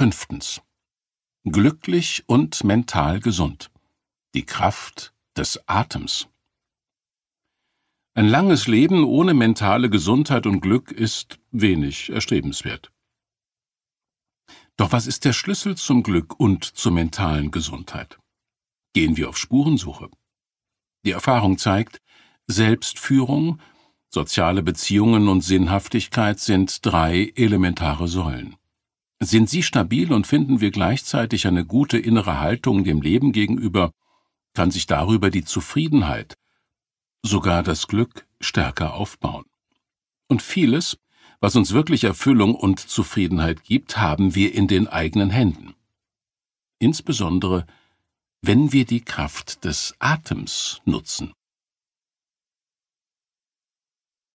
5. Glücklich und mental gesund. Die Kraft des Atems. Ein langes Leben ohne mentale Gesundheit und Glück ist wenig erstrebenswert. Doch was ist der Schlüssel zum Glück und zur mentalen Gesundheit? Gehen wir auf Spurensuche. Die Erfahrung zeigt, Selbstführung, soziale Beziehungen und Sinnhaftigkeit sind 3 elementare Säulen. Sind sie stabil und finden wir gleichzeitig eine gute innere Haltung dem Leben gegenüber, kann sich darüber die Zufriedenheit, sogar das Glück stärker aufbauen. Und vieles, was uns wirklich Erfüllung und Zufriedenheit gibt, haben wir in den eigenen Händen. Insbesondere, wenn wir die Kraft des Atems nutzen.